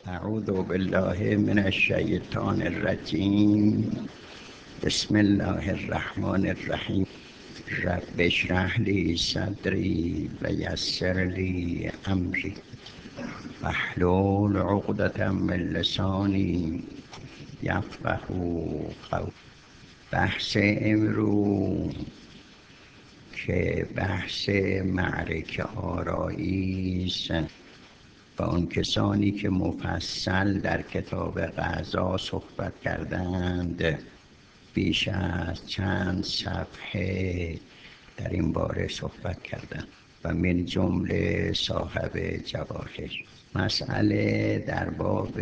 اعوذ بالله من الشیطان الرجیم. بسم الله الرحمن الرحیم. رب اشرح لی صدری و یسر لی امری واحلل عقدة من لسانی یفقهوا قولی. بحث امروز که بحث معرکه آرایی است با آن کسانی که مفصل در کتاب غزا صحبت کردند، بیش از چند صفحه در این باره صحبت کردند و من جمله صاحب جواهر. مسئله در باب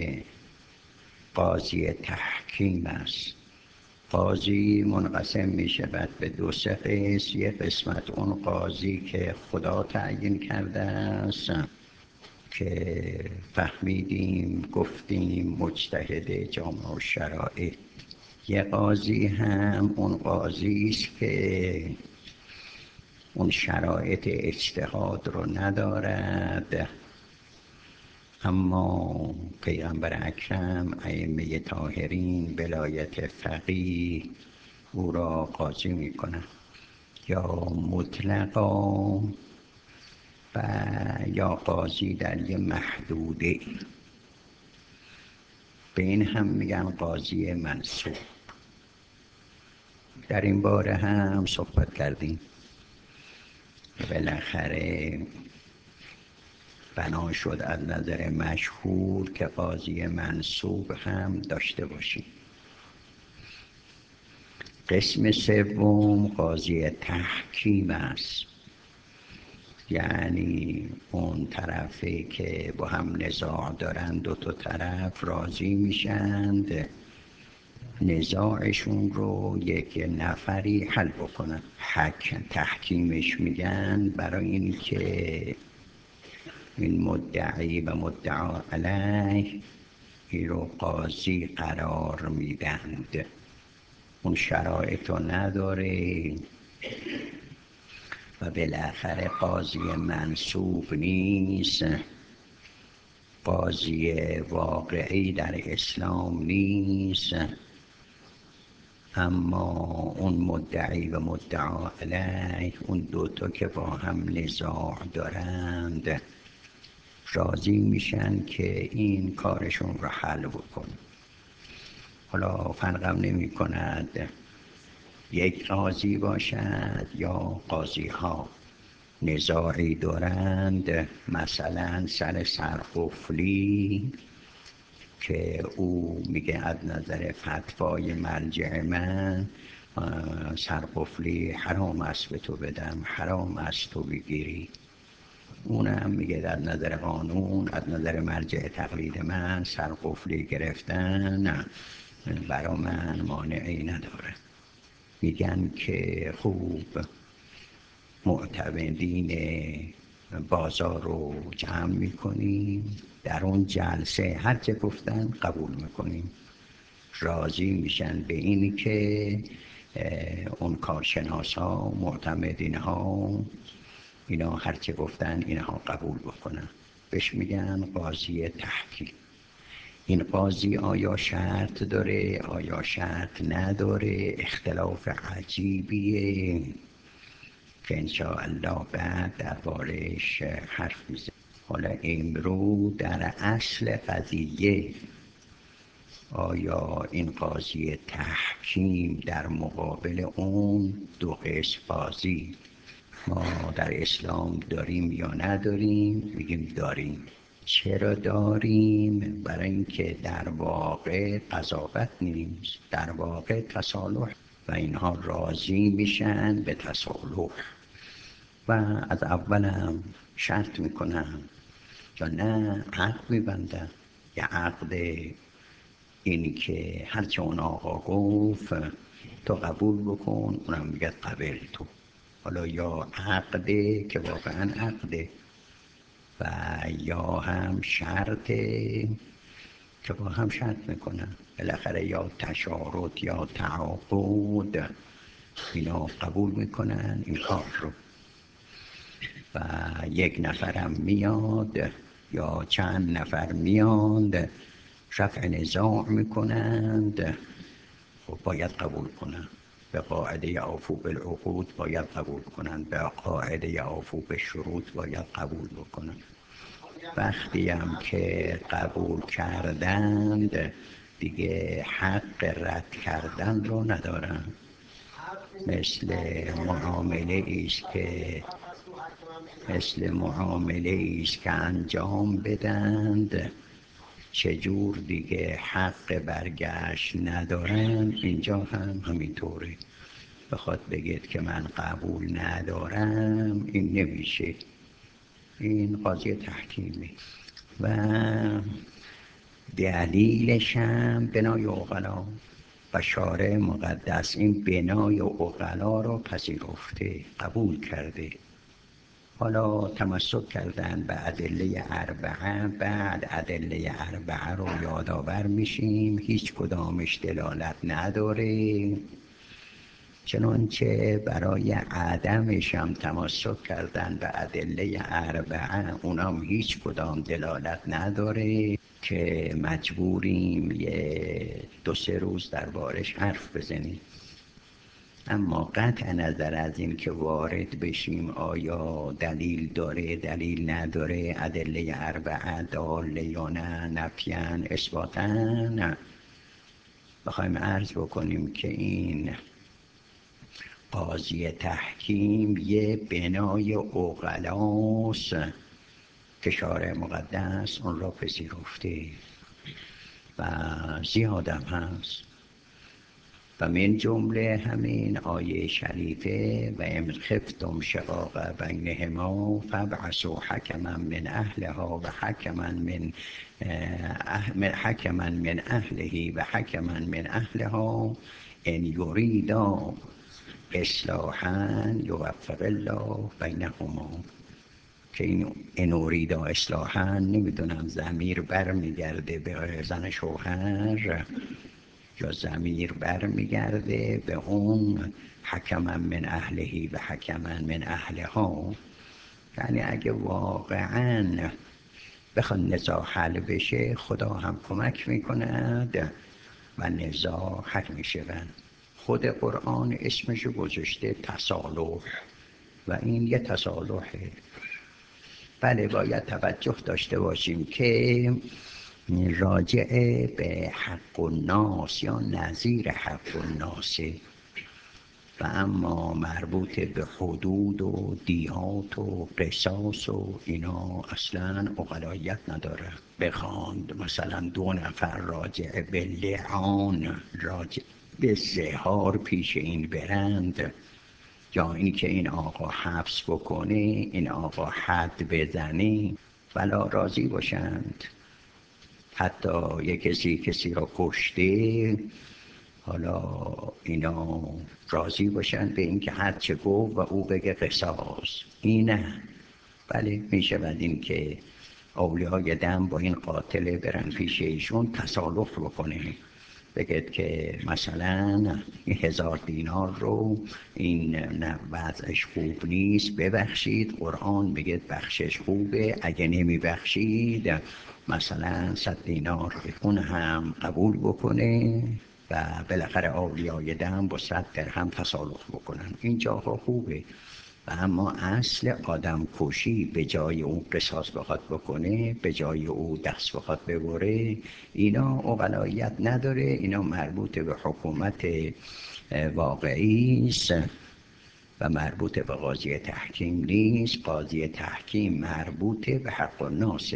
قاضی تحکیم است. قاضی منقسم می شود به دو سه قسم. یک قسمت اون قاضی که خدا تعیین کرده است که فهمیدیم گفتیم مجتهد جامع الشرائع. یه قاضی هم اون قاضی است که اون شرایط اجتهاد رو ندارد، اما پیغمبر اکرم ائمه طاهرین ولایت فقیه او را قاضی میکنند، یا مطلقا و یا قاضی در یه محدوده. به این هم میگن قاضی منصوب. در این باره هم صحبت کردیم. بالاخره بنا شد از نظر مشهور که قاضی منصوب هم داشته باشیم. قسم سوم قاضی تحکیم است، یعنی اون طرفی که با هم نزاع دارند، دو تا طرف راضی میشند نزاعشون رو یک نفری حل بکنن. تحکیمش میگن برای این که این مدعی و مدعا علیه این رو قاضی قرار میدند. اون شرایط رو نداره و بالاخره قاضی منصوب نیست، قاضی واقعی در اسلام نیست، اما اون مدعی و مدعا علیه، اون دوتا که با هم نزاع دارند، راضی میشن که این کارشون رو حل بکن. حالا فرقم نمی کند یک قاضی باشد یا قاضی ها نزاعی دارند، مثلا سر سرقفلی که او میگه از نظر فتوای مرجع من سرقفلی حرام است به تو بدم، حرام است تو بگیری. اونم میگه در نظر قانون، از نظر مرجع تقلید من سرقفلی گرفتن برا من مانعی نداره. میگن که خوب معتمدین بازار رو جمع میکنیم، در اون جلسه هر چه گفتن قبول میکنیم، راضی میشن به این که اون کارشناس ها معتمدین ها اینا هر چه گفتن اینها قبول بکنن. بهش میگن قاضی تحکیم. این قاضی آیا شرط داره آیا شرط نداره اختلاف عجیبیه که انشاءالله بعد دربارش حرف میزنیم. حالا امروز در اصل قضیه آیا این قاضی تحکیم در مقابل اون دو قسم قاضی ما در اسلام داریم یا نداریم؟ میگیم داریم. چرا داریم؟ برای اینکه در واقع قضاوت نیست، در واقع تصالح و اینها راضی میشن به تصالح و از اول هم شرط میکنن یا نه عقد میبندن. یه عقد اینی که هرچه اون آقا گفت تو قبول بکن، اونم میگه قبل تو. حالا یا عقده که واقعا عقده و یا هم شرطه که با هم شرط میکنن. بالاخره یا تشارط یا تعاقد اینا قبول میکنن این کار رو و یک نفرم میاد یا چند نفر میاند رفع نزاع میکنند، خب باید قبول کنند. به قاعده اوفو بالعقود باید قبول کنند، به قاعده اوفو بالشروط باید قبول بکنند. وقتی هم که قبول کردند دیگه حق رد کردن رو ندارن. مثل معامله ایست که انجام بدند، چجور دیگه حق برگشت ندارن، اینجا هم همینطوره. بخواد بگید که من قبول ندارم، این نمیشه. این قاضی تحکیمی و دلیلش هم بنای عقلا و شارع مقدس این بنای عقلا رو پذیرفته، قبول کرده. حالا تمسک کردن به ادله اربعه، بعد ادله اربعه رو یادآور میشیم هیچ کدامش دلالت نداره، چنانچه برای عدمش هم تمسک کردن به ادله اربعه، اونام هیچ کدام دلالت نداره که مجبوریم یه 2-3 روز دربارش حرف بزنیم. اما قطع نظر از این که وارد بشیم آیا دلیل داره دلیل نداره، ادله اربعه داله یا نه، نفیان اثباتن، بخوایم عرض بکنیم که این قاضی تحکیم یه بنای عقلاست که شارع مقدس اون را پذیرفته و زیادم هست. و من جمله همین آیه شریفه و ان خفتم شقاق بینهما فابعثوا حکما من اهلها و حکما من اهله و حکما من اهلها ان یریدا اصلاحا یوفق الله بینهما. که این اریدا اصلاحا نمیدونم ضمیر برمیگرده به زن شوهر یا ضمیر برمیگرده به اون حکما من اهلهی و حکما من اهلها. یعنی اگه واقعا بخوان نزاع حل بشه خدا هم کمک میکند و نزاع حل میشه. خود قرآن اسمشو گذاشته تصالح و این یه تصالحه. بله باید توجه داشته باشیم که راجع به حق الناس یا نظیر حق الناس و اما مربوط به حدود و دیات و قصاص و اینا اصلا عقلاییت نداره. بخواند مثلا 2 نفر راجع به لعان، راجع به زهار پیش این برند، یا این که این آقا حبس بکنه این آقا حد بزنه، ولا راضی باشند. حتی یک کسی را کشته، حالا اینا راضی باشن به این که هر چه گفت و او بگه قصاص. اینه بله میشه بعد این که اولیای دم با این قاتل برن پیش ایشون تصالح بکنه، بگید که مثلا 1000 دینار رو این نه وضعش خوب نیست ببخشید، قرآن بگید بخشش خوبه، اگه نمی بخشید مثلا 100 دینار. اون هم قبول بکنه و بالاخره اولیای دم با 100 درهم تصالح بکنن. این جاها خوبه. و اما اصل آدم کشی به جای اون قصاص بخواد بکنه، به جای او دست بخواد ببره، اینا عقلاییت نداره. اینا مربوط به حکومت واقعی است و مربوط به قاضی تحکیم نیست. قاضی تحکیم مربوط به حق الناس.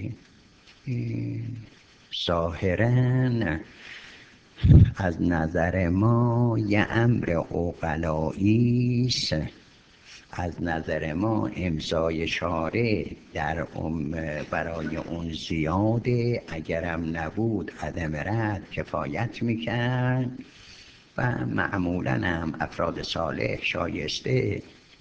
ظاهراً از نظر ما یه امر عقلایی است، از نظر ما امضای شارع در برای اون زیاده، اگرم نبود عدم رد کفایت میکرد و معمولاً هم افراد صالح شایسته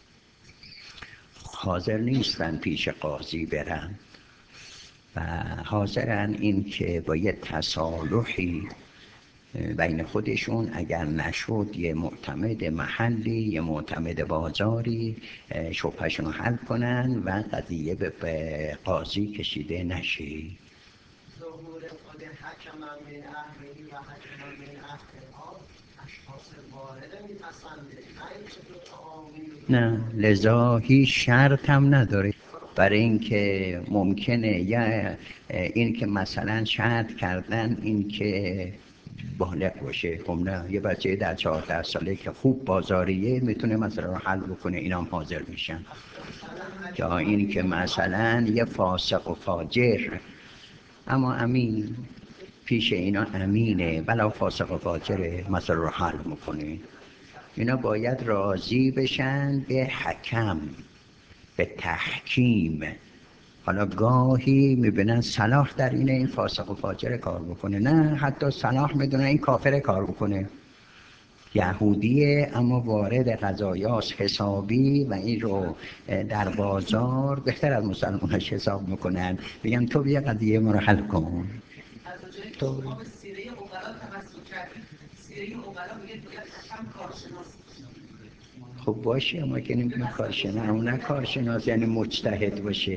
حاضر نیستن پیش قاضی برن و حاضرن این که با یه تصالحی بین خودشون اگر نشد یه معتمد محلی یه معتمد بازاری شبهشون رو حل کنن و قضیه به قاضی کشیده نشه. ظهور خود حکم من اهلی و حکم من اهلها اشخاص وارده میپسنده نه، لذا هیچ شرط هم نداره، برای اینکه ممکنه یا این که مثلا شرط کردن این که بالغ باشه. خب نه، یه بچه در 14 ساله که خوب بازاریه میتونه مثلا رو حل بکنه، اینا هم حاضر میشن. یا این که مثلا یه فاسق و فاجر اما امین پیش اینا امینه، بلا فاسق و فاجره، مثلا رو حل میکنه. اینا باید راضی بشن به حکم، به تحکیم. حالا گاهی میبینن صلاح در این فاسق و فاجر کار بکنه، نه حتی صلاح میدونن این کافر کار بکنه، یهودیه اما وارد قضایاست حسابی و این رو در بازار بهتر از مسلمانش حساب میکنن، بگن تو بیا قضیه ما رو حل کن. تو سیره اقلا توسط کردیم، سیره اقلا میگه دیگه حکم کارشناس. خب باشه، ما که نمیگیم کارشناس، اون نه کارشناس یعنی مجتهد باشه.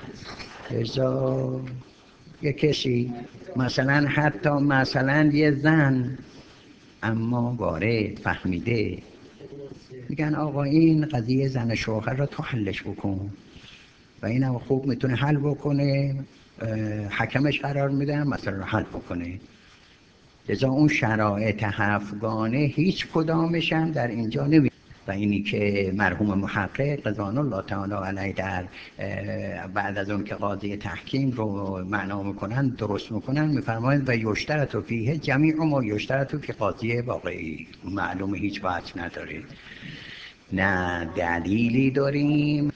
لذا یه کسی مثلا حتی مثلا یه زن اما وارد فهمیده، میگن آقا این قضیه زن شوهر را تو حلش بکن و اینم خوب میتونه حل بکنه، حکمش قرار میدن مثلا حل بکنه. لذا اون شرایط هفتگانه هیچ کدامشن در اینجا نمی و اینی که مرحوم محقق رضوان الله تعالی علیه در بعد از اون که قاضی تحکیم رو معنا میکنن درست میکنن میفرمایند و یشترط فیه جمیع ما یشترط فی قاضی واقعی. معلومه هیچ بحث نداره، نه دلیلی داریم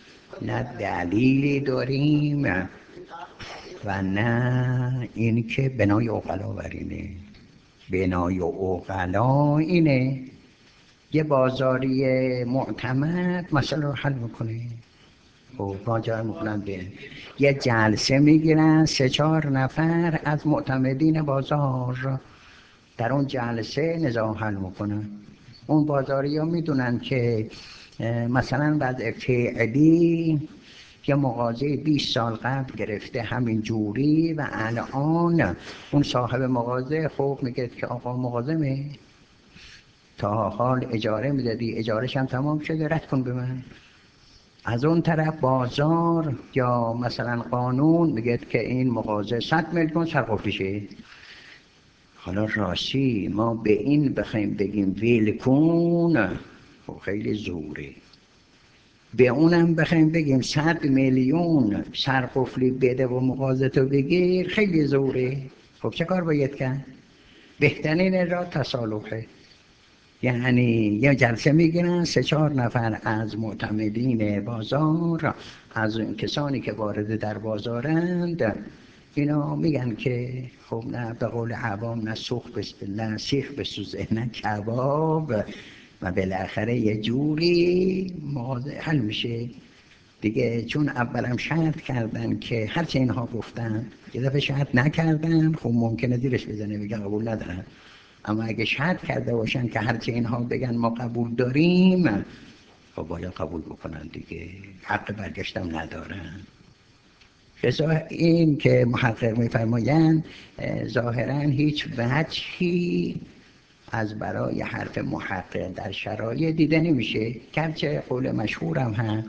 و نه این که بنای عقلا برینه. بنای عقلا اینه یه بازاری معتمد مسئله رو حل میکنه. خب راجع میکنن به یه جلسه میگیرن 3-4 نفر از معتمدین بازار، در اون جلسه نزاع حل میکنن. اون بازاری ها میدونن که مثلا وضع فعلی یه مغازه 20 سال قبل گرفته همین جوری و الان اون صاحب مغازه خب میگه که آقا مغازمه تا حال اجاره میدادی، اجارش هم تمام شده، رد کن به من. از اون طرف بازار یا مثلا قانون میگه که این مغازه 100 میلیون سرقفلیشه. حالا راستی ما به این بخوایم بگیم ویل کن خب خیلی زوره، به اونم بخوایم بگیم 100 میلیون سرقفلی بده و مغازه تو بگیر خیلی زوره. خب چه کار باید کرد؟ بهترین راه تصالحه. یعنی یه جلسه میگیرن 3-4 نفر از معتمدین بازار، از کسانی که وارد در بازارند، اینا میگن که خب نه به قول عوام نه سیخ بسوزه نه کباب و بالاخره یه جوری موضوع حل میشه دیگه. چون اولم شرط کردن که هرچه اینها گفتن، یه دفعه شرط نکردن، خب ممکنه زیرش بزنه بگه قبول ندارن. اما اگه شرط کرده باشن که هرچه اینها بگن ما قبول داریم، خب باید قبول بکنن دیگه، حق برگشتم ندارن. لذا این که محقق میفرمایند ظاهرا هیچ وجهی از برای حرف محقق در شرایط دیده نمیشه، گرچه قول مشهورم هست،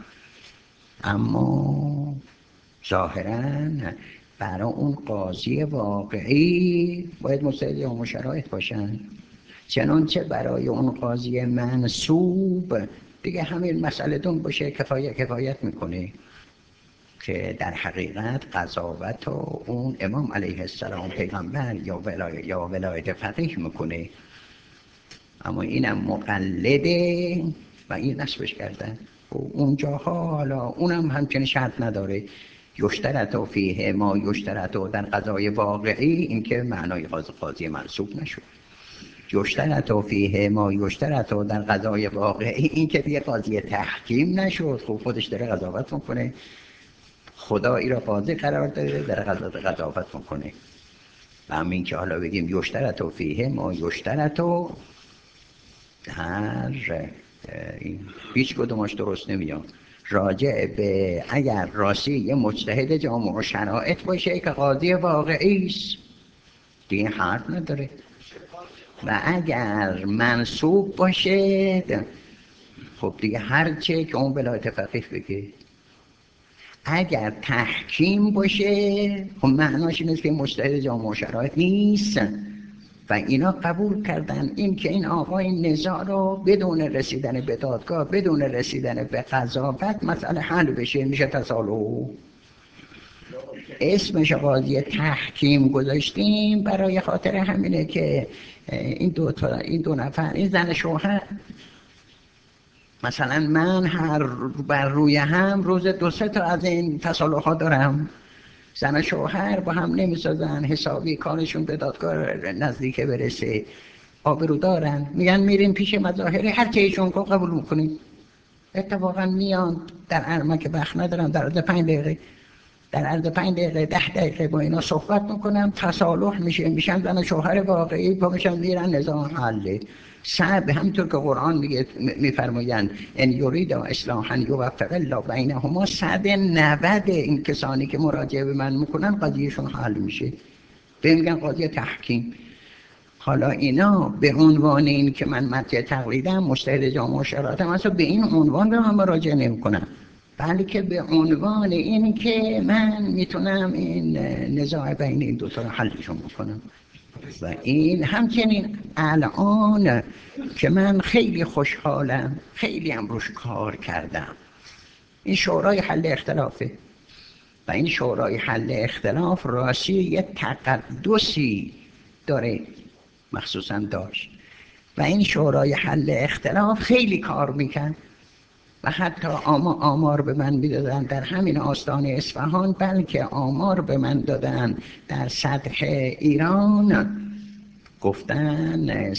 اما ظاهرا برای اون قاضی واقعی باید مستعد یا شرایط باشن، چنانچه برای اون قاضی منصوب دیگه همین مسئله دون باشه کفایت میکنه که در حقیقت قضاوت و اون امام علیه السلام پیغمبر یا ولایت فقیه میکنه، اما اینم مقلده و این نصبش کردن. و اونجاها حالا اونم همچنین شرط نداره، یشترط فیه ما یشترط در قضای واقعی، این که معنای قاضی منصوب نشد. یشترط فیه ما یشترط در قضای واقعی، این که دیگه قاضی تحکیم نشد، خب خودش داره قضاوت میکنه، خدا ای را قاضی قرار داده، داره قضاوت میکنه. و همین که حالا بگیم یشترط فیه ما یشترط در این هیچ کدومش درست نمیاد. راجع به اگر راستی یه مجتهد جامع و شرایط باشه که قاضی واقعی است دیگه حرف نداره، و اگر منصوب باشه خب دیگه هر چه که اون ولایت فقیه بگه. اگر تحکیم باشه خب معناش این است که مجتهد جامع و شرایط نیست و اینا قبول کردن این که این آقا این نزاع رو بدون رسیدن به دادگاه، بدون رسیدن به قضاوت مسئله حل بشه، میشه تصالح. اسمش قاضی تحکیم گذاشتیم برای خاطر همینه که این دو نفر، این زن شوهر، مثلا من هر بر روی هم روز 2-3 تا از این تصالحات دارم، زن شوهر با هم نمیسازن، حسابی کارشون به دادگاه نزدیک برسه، آبرو دارن، میگن میریم پیش مظاهره هر چه ایشون کو قبول میکنیم. اتفاقا میان در ارمک وقت ندارم، در عرض 5 دقیقه، در عرض 5 دقیقه 10 دقیقه با اینا صحبت میکنم، تصالح میشه، میشن زن شوهر واقعی، با میشن میرن نظام حله. صعب همینطور که قرآن میگه میفرمایند ان یرید اصلاحا یوفق الله بینهما، 190 این کسانی که مراجعه به من میکنن قضیهشون حل میشه. به میگن قاضی تحکیم. حالا اینا به عنوان این که من مرجع تقلیدم، مجتهد جامع و شرایطم، اصلا به این عنوان به من مراجعه نمیکنم، بلکه به عنوان این که من میتونم این نزاع بین این دو تا رو حلشون بکنم. و این همچنین الان که من خیلی خوشحالم، خیلی هم روش کار کردم، این شورای حل اختلافه و این شورای حل اختلاف راستی یه تقدسی داره، مخصوصا داشت، و این شورای حل اختلاف خیلی کار میکرد و حتی آمار به من میدادن در همین آستان اصفهان، بلکه آمار به من دادن در سطح ایران، گفتن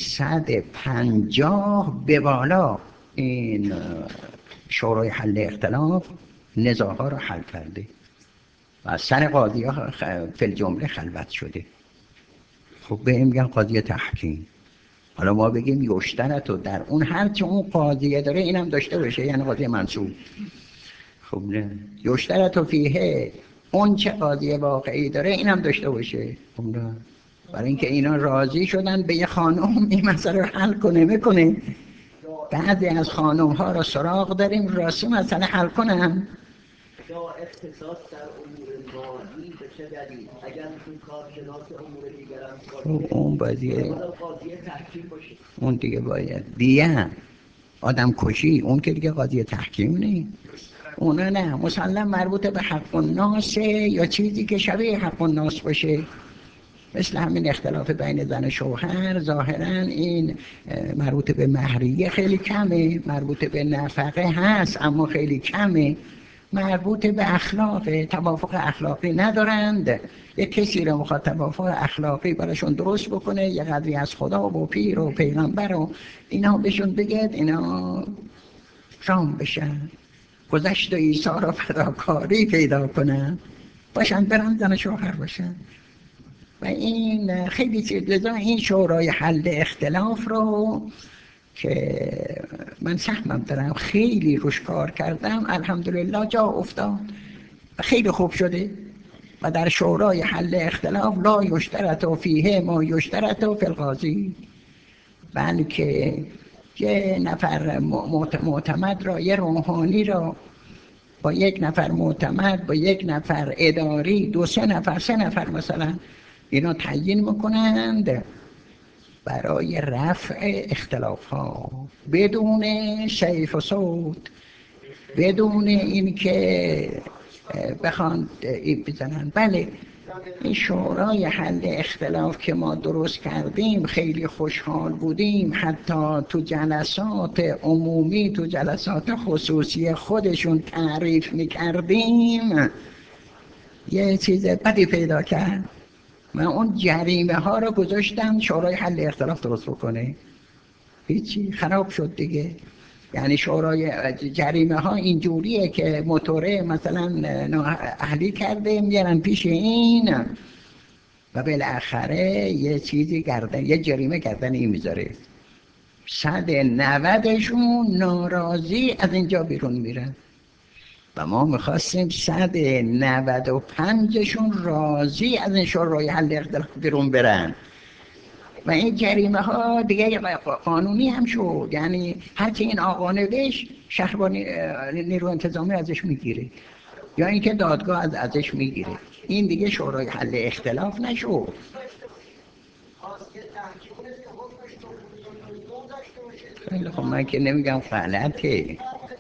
150 به بالا این شورای حل اختلاف نزاع‌ها رو حل کرده و از سر قاضی ها فی الجمله خلوت شده. خب به این میگن قاضی تحکیم. حالا ما بگیم یشترط و در اون هر چه اون قاضیه داره اینم داشته باشه، یعنی قاضی منصوب. خب نه، یشترط و فیه اون چه قاضی واقعی داره اینم داشته باشه. خب نه، برای اینکه اینا راضی شدن به یه خانم این مسئله رو حل کنه میکنه. بعضی از خانم ها رو سراغ داریم راستی مسئله حل کنن. یا اختصاص در امور مالی به چه دلیل؟ اگر تو کارشناس امور دیگر هم خب اون بازیه، قاضی تحکیم باشه، اون دیگه باید دیگه آدم کشی، اون که دیگه قاضی تحکیم نیست. اونا نه، مسلم مربوط به حق الناس یا چیزی که شبیه حق الناس باشه، مثل همین اختلاف بین زن و شوهر. ظاهرا این مربوط به مهریه خیلی کمه، مربوط به نفقه هست اما خیلی کمه، مربوط به اخلاق، توافق اخلاقی ندارند. یک کسی رو میخواد توافق اخلاقی براشون درست بکنه، یه قدری از خدا و پیر و پیغمبر و اینا بهشون بگید، اینا رام بشن، گذشت و عیسی را فداکاری پیدا کنن، باشن برن زن شوهر باشن. و این خیلی چیز، لذا این شورای حل اختلاف رو که من سهمم دارم، خیلی روش کار کردم، الحمدلله جا افتاد و خیلی خوب شده. و در شورای حل اختلاف لا یشترط فیه ما یشترط فی القاضی، بلکه یه نفر معتمد را، یه روحانی را با یک نفر معتمد، با یک نفر اداری، 2-3 نفر 3 نفر مثلا اینا تعیین میکنند برای رفع اختلاف ها بدون سیف و صوت، بدون این که بخوان بزنن. بله، این شورای حل اختلاف که ما درست کردیم خیلی خوشحال بودیم، حتی تو جلسات عمومی، تو جلسات خصوصی خودشون تعریف میکردیم، یه چیز بدی پیدا کرد. من اون جریمه ها رو گذاشتم شورای حل اختلاف درست بکنه، هیچی، خراب شد دیگه. یعنی شورای جریمه ها اینجوریه که موتوره مثلا اهلی کرده میارن پیش این و بالاخره یه چیزی گردن، یه جریمه گردن این میذاره، 190شون ناراضی از اینجا بیرون میرن و ما میخواستیم 195شون راضی از این شورای حل اختلاف بیرون برن و این جریمه ها دیگه قانونی هم شد. یعنی هرچی این آقا نوشت شهربانی نیرو انتظامی ازش میگیره یا اینکه دادگاه ازش میگیره. این دیگه شورای حل اختلاف نشد. خیلی خب، من که نمیگم غلطه،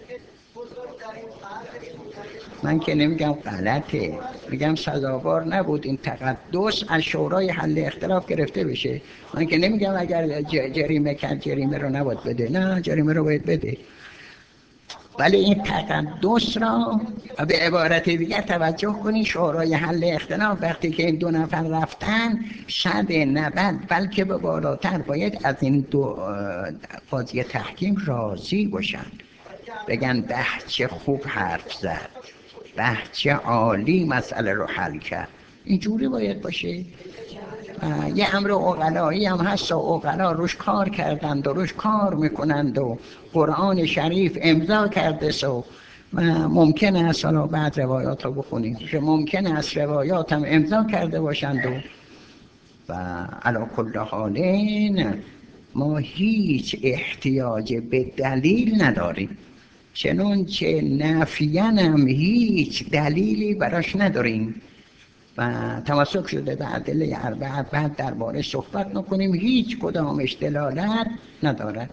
میگم سزاوار نبود این تقدس از شورای حل اختلاف گرفته بشه. من که نمیگم اگر جریمه کرد جریمه رو نباید بده، نه، جریمه رو باید بده، ولی این تقدس را به عبارت دیگر توجه کنید. شورای حل اختلاف وقتی که این 2 نفر رفتن 190 بلکه به بالاتر باید از این 2 قاضی تحکیم راضی باشن، بگن به چه خوب حرف زد، به چه عالی مسئله رو حل کرد. اینجوری باید باشه. یه امر عقلایی هم هست و عقلا روش کار کردند و روش کار میکنند و قرآن شریف امضا کرده و ممکن است حالا بعد روایات رو بخونیم که ممکن است روایات هم امضا کرده باشند و علی کل حالین ما هیچ احتیاج به دلیل نداریم، چنانچه نفیاً هم هیچ دلیلی براش نداریم و تمسک شده به ادله اربعه. بعد درباره صحبت نکنیم، هیچ کدامش دلالت ندارد.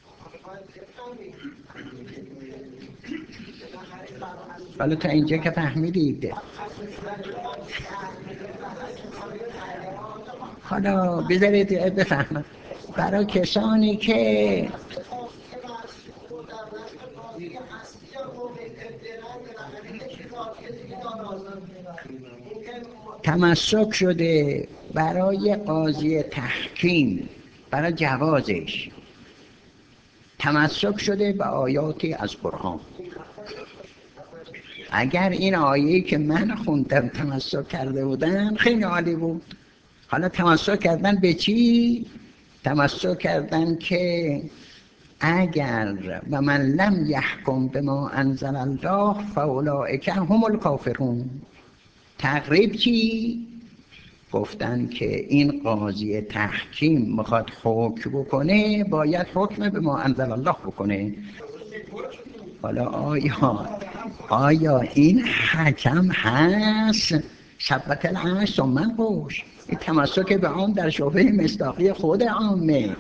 حالا تا اینجا که فهمیدید، حالا بذارید بفهمم برای کسانی که تمسک شده برای قاضی تحکیم، برای جوازش تمسک شده به آیاتی از قرآن. اگر این آیه‌ای که من خوندم تمسک کرده بودن خیلی عالی بود. حالا تمسک کردن به چی؟ تمسک کردن که اگر و من لم یحکم بما انزل الله فاولئک هم الکافرون. تقریب چی؟ گفتن که این قاضی تحکیم میخواد حکم بکنه باید حکم به ما انزل الله بکنه. حالا آیا این حکم هست؟ ثبت الامر ثم انقش. این تمسک به آن در شعبه مصداقی خود عامه.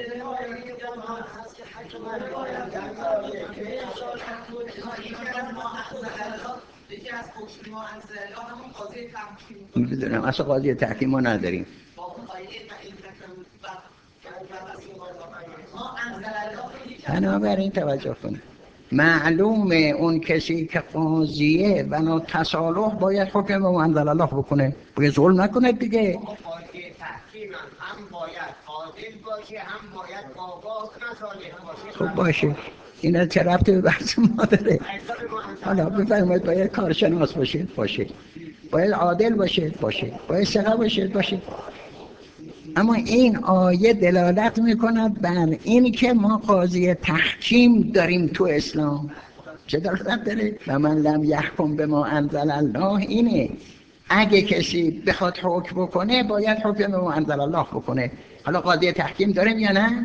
میدونم اصلا قاضی تحکیم ما نداریم. بنابراین توجه کنه، معلومه اون کسی که قاضیه بنا تصالح باید حکم به انزل الله بکنه، باید ظلم نکنه دیگه. قاضی تحکیم هم باید عادل باشه، هم باید آگاه نصالح باشه. خب باشه، اینا چه ربطی به بحث ما داره؟ حالا بفرمایید باید کارشناس باشه، باید عادل باشه، باید ثقه باشه. اما این آیه دلالت میکند بر این که ما قاضی تحکیم داریم تو اسلام. چه دلالت داره؟ و من لم یحکم بما انزل الله اینه، اگه کسی بخواد حکم بکنه باید حکم به ما انزل الله بکنه. حالا قاضی تحکیم داریم یا نه؟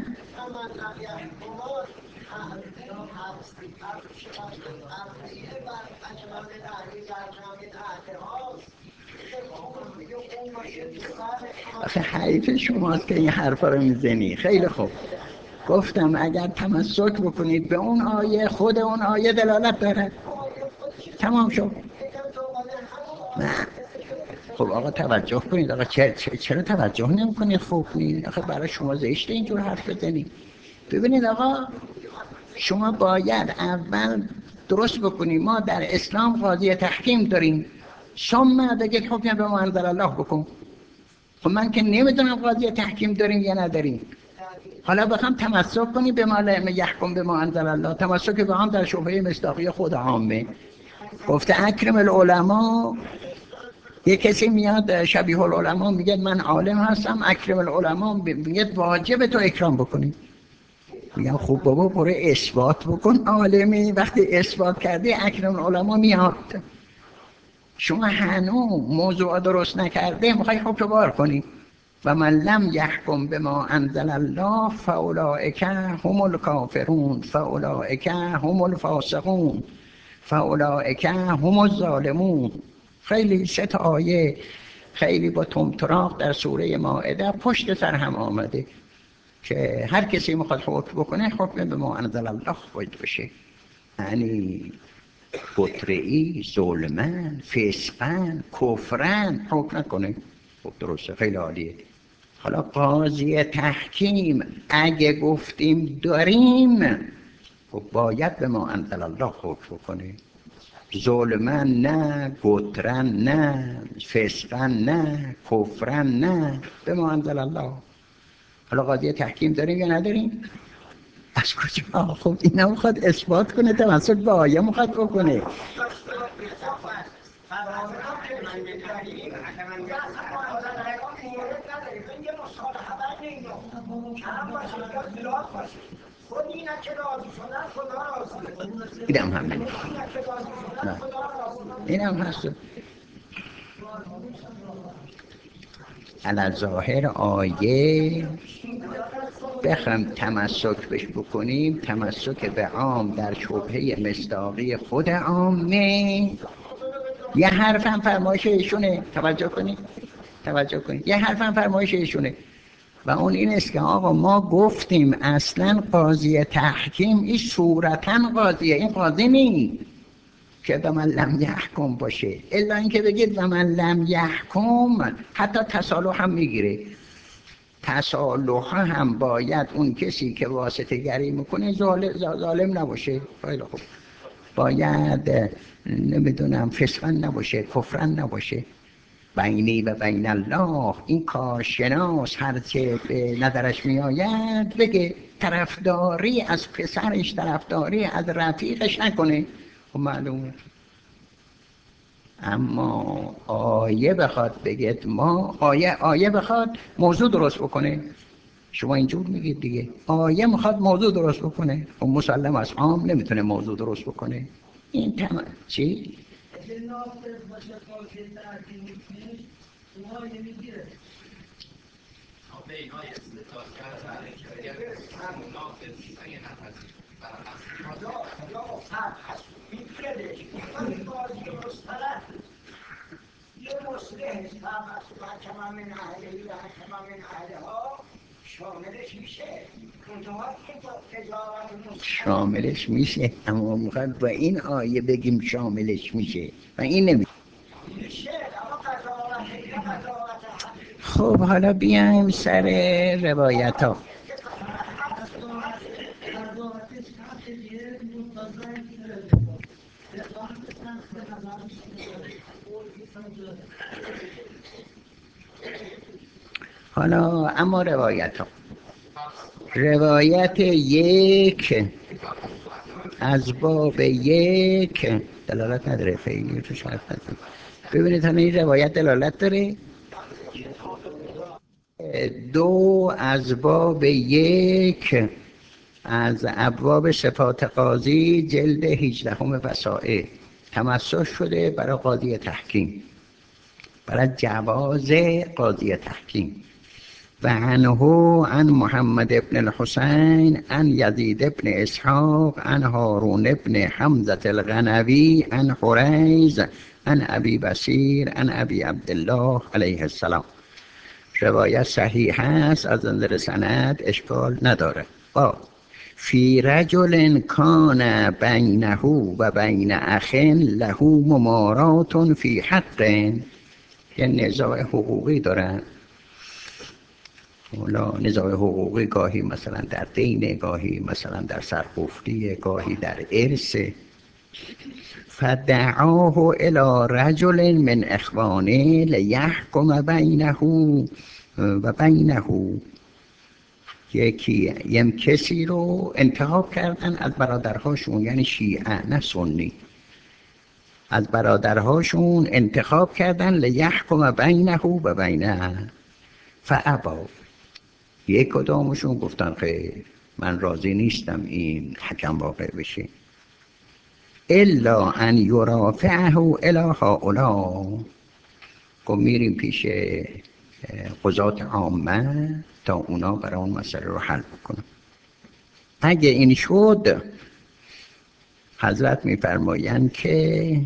آخه حیف شماست که این حرفا رو میزنی. خیلی خوب، گفتم اگر تمسک بکنید به اون آیه، خود اون آیه دلالت داره. تمام شد. نه خب آقا توجه کنید. آقا چرا توجه نمی کنید؟ خوب نیست آخه، برای شما زشته اینجور حرف بزنید. ببینید آقا، شما باید اول درست بکنید ما در اسلام قاضی تحکیم داریم، ثم بگید حکم به ما انزل الله بکن. خب من که نمیدونم قاضی تحکیم داریم یا نداریم. حالا بخوام تمسک کنی به ما لم یحکم به ما انزل الله، تمسک به هم در شبهه مصداقی خود عامه. گفته اکرم العلماء یه کسی میاد شبیه العلماء میگه من عالم هستم، اکرم العلماء میگه واجب تو اکرام بکنی. میگم خب بابا برو اثبات بکن عالمی، وقتی اثبات کردی اکرم العلماء میاد. شما هنوز موضوع درست نکرده میخوای حکم بار کنی. و من لم یحکم بما انزل الله فاولئک هم الکافرون فاولئک هم الفاسقون فاولئک هم الظالمون. خیلی 3 آیه خیلی با طمطراق در سوره مائده پشت سر هم آمده که هر کسی میخواد حکم بکنه حکم بما انزل الله باید بشه. یعنی قطره‌ای، ظلمن، فسقن، کفرن حکم نکنه. خب درسته، خیلی عالیه. حالا قاضی تحکیم اگه گفتیم داریم، خب باید به ما انزل الله حکم کنه. ظلمن نه، قطرن نه، فسقن نه، کفرن نه، به ما انزل الله. حالا قاضی تحکیم داریم یا نداریم؟ از کجا؟ خب اینا میخواد اثبات کنه، توسط به آیه میخواد بکنه. اینم همین، اینم هست. علی ظاهر آیه بخوام تمسک بش بکنیم، تمسک به عام در شبهه مصداقی خود عامه. یه حرفم فرمایش ایشونه، توجه کنید، توجه کنید، یه حرفم فرمایش ایشونه و اون این است که آقا ما گفتیم اصلا قاضی تحکیم این صورتاً قاضیه، این قاضی نی که به من لم یحکم باشه، الا اینکه بگید به من لم یحکم. حتی تصالح هم میگیره، تصالح هم باید اون کسی که واسطه گری میکنه ظالم نباشه. خیلی خوب، باید نمیدونم فسقن نباشه، کفرن نباشه. بینی و بین الله، این کارشناس هر چه به نظرش میآید بگه، طرفداری از پسرش، طرفداری از رفیقش نکنه. خب معلومه. اما آیه بخواد بگید ما آیه بخواد موضوع درست بکنه، شما اینجور میگید دیگه، آیه میخواد موضوع درست بکنه و مسلم از عام نمیتونه موضوع درست بکنه. این چی؟ شاملش میشه، اما میخواد با این آیه بگیم شاملش میشه و این نمیشه. خب حالا بیایم سر روایت ها. حالا اما روایت ها، روایت 1 از باب 1 دلالت نداره، خیلی تو شرط نداره. ببینید حالا این روایت دلالت داره. 2 از باب 1 از ابواب صفات قاضی، جلد 18 وسائل، تمسح شده برای قاضی تحکیم، برای جواز قاضی تحکیم. و عنه عن محمد ابن الحسین عن یزید ابن اسحاق عن هارون ابن حمزة الغنوی عن حریز عن ابی بصیر عن ابی عبدالله علیه السلام. روایت صحیح است، از نظر سند اشکال نداره. فی رجل کان بینه و بین اخ له ممارات فی حق، یه نزاع حقوقی دارن. حالا نزاع حقوقی گاهی مثلا در دین، گاهی مثلا در سرخوفتی، گاهی در ارث. فدعاه الی رجل من اخوانه لیحکم بینه و بینه. یه کسی رو انتخاب کردن از برادرهاشون، یعنی شیعه نه سنی، از برادرهاشون انتخاب کردن لیحکم بینه و بینه فابوا. یک کدامشون گفتن خیر من راضی نیستم این حکم واقع بشه. الا ان یرافعه الی هؤلاء، گفت میریم پیش قضات عامه تا اونا برای اون مسئله رو حل بکنن. اگه این شد حضرت میفرمایند که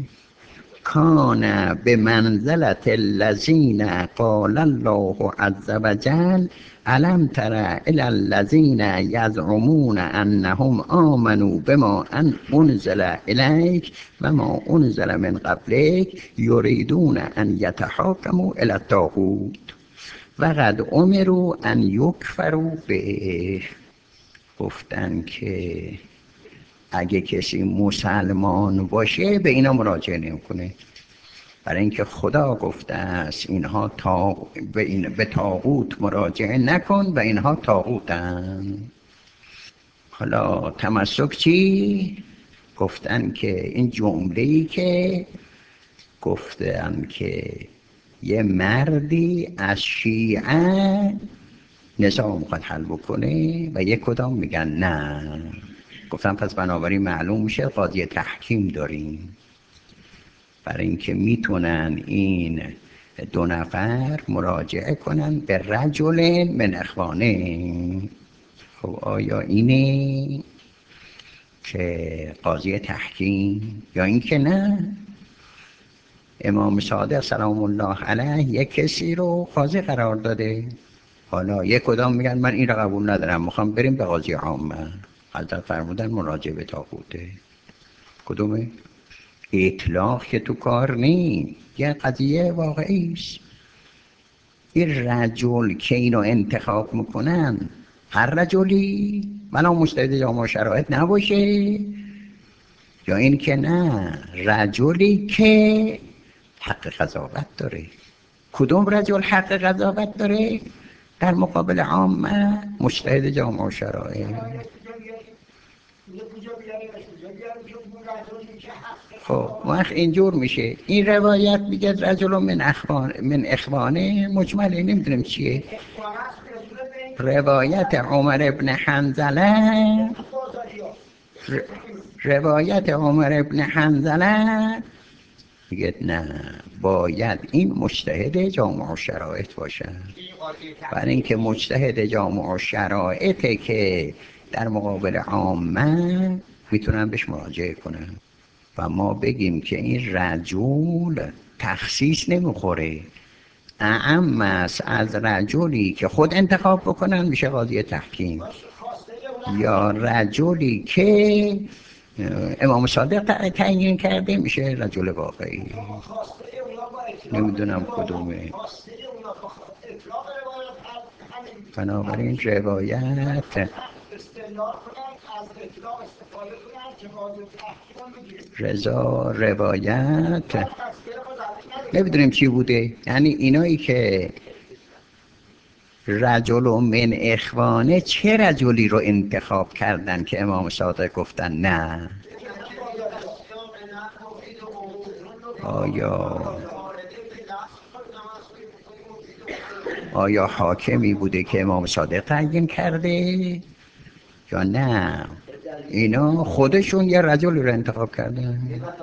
کان به منزلت الذین قال الله عز وجل الم تر الی الذین یزعمون انهم آمنوا بما انزل الیک و ما انزل من قبلک یریدون ان یتحاکموا الی الطاغوت و قد امروا ان یکفروا به. گفتن که اگه کسی مسلمان باشه به اینا مراجعه نمیکنه، برای اینکه خدا گفته است اینها به طاغوت مراجعه نکن و اینها طاغوتن. حالا تمسک چی؟ گفتن که این جمله‌ای که گفتن که یه مردی از شیعه نزاع میخواد حل بکنه و یک کدام میگن نه. گفتم پس بنابراین معلوم میشه قاضی تحکیم داریم، برای اینکه میتونن این دو نفر مراجعه کنن به رجل من اخوانه. خب آیا اینه که قاضی تحکیم یا این که نه؟ امام صادق سلام الله علیه یک کسی رو قاضی قرار داده، حالا یک کدام میگن من این رو قبول ندارم میخوام بریم به قاضی عامه. حضرت فرمودن مراجعه به طاغوته. کدومه؟ اطلاق که تو کار نی، یه قضیه واقعی است. این رجل که اینو انتخاب میکنن هر رجلی منو مجتهد جامعه شرایط نباشه، یا این که نه رجلی که حق قضاوت داره. کدوم رجل حق قضاوت داره؟ در مقابل عامه مجتهد جامعه شرایط. خب وقت اینجور میشه. این روایت میگه رجل من اخوانه مجمله نمیدونم چیه. روایت عمر ابن حنظله میگه نه باید این مجتهد جامعه شرایط باشه، برای اینکه مجتهد جامعه شرایطه که در مقابل عامه میتونن بهش مراجعه کنن و ما بگیم که این رجل تخصیص نمیخوره، اعم است از رجلی که خود انتخاب بکنن میشه قاضی تحکیم، یا رجلی که امام صادق تعیین کرده میشه رجل واقعی. نمیدونم کدومه. بنابراین روایت رضا روایت نمیدونیم چی بوده، یعنی اینایی که رجل من اخوانه چه رجلی رو انتخاب کردن که امام صادق گفتن نه؟ آیا حاکمی بوده که امام صادق تعیین کرده یا نه اینا خودشون یه رجلی رو انتخاب کردن؟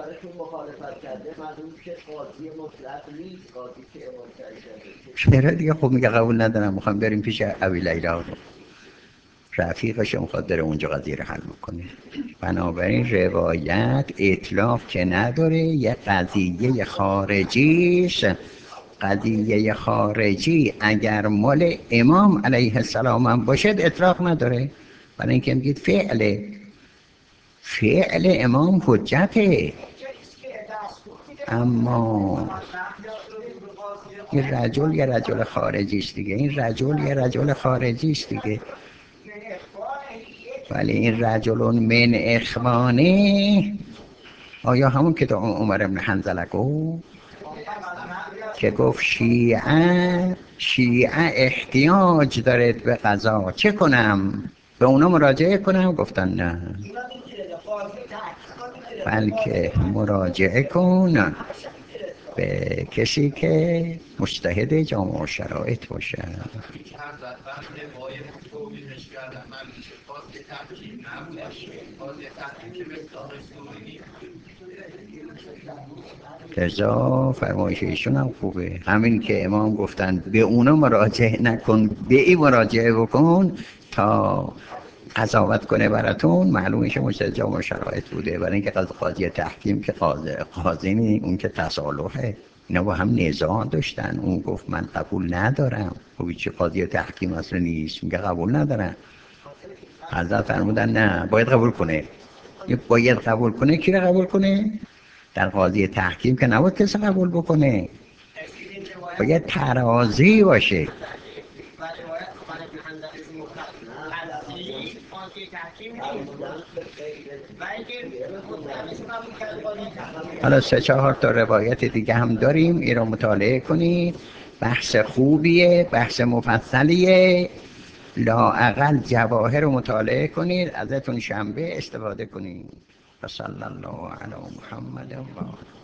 چرا دیگه؟ خب میگه قبول ندارم، میخوام بریم پیش ابی لیلا، رفیقش میخواد داره اونجا قضیه رو حل میکنه. بنابراین روایت اطلاق که نداره، یه قضیه خارجیش. قضیه خارجی اگر مال امام علیه السلام هم باشد اطلاق نداره، برای اینکه میگید فعل امام حجته. اما این رجل یه رجل خارجیش دیگه، این رجل یه رجل خارجیش دیگه. ولی این رجلون من اخوانه آیا همون که تو عمر ابن حنظله گفت که گفت شیعه احتیاج دارد به قضا، چه کنم؟ به اونا مراجعه کنم؟ گفتن نه. بلکه مراجعه کن به کسی که مجتهد جامع شرایط باشه. لذا فرمایش ایشون هم خوبه، همین که امام گفتن به اونا مراجعه نکن، به این مراجعه بکن تا قضاوت کنه براتون، معلومه که مجتهد جامع شرایط بوده. برای اینکه قاضی تحکیم که قاضی نی، اون که تصالحه، اینا با هم نزاع داشتن. اون گفت من قبول ندارم. خب چه قاضی تحکیم اصلا نیست، میگه قبول ندارم. حضرت فرمودن نه، باید قبول کنه. باید قبول کنه. کی رو قبول کنه؟ در قاضی تحکیم که نباید کسی قبول بکنه، باید ترازی باشه. حالا 3-4 تا روایت دیگه هم داریم، این رو مطالعه کنید. بحث خوبیه، بحث مفصلیه. لااقل جواهر رو مطالعه کنید، ازتون شنبه استفاده کنید. صلی الله علی محمد و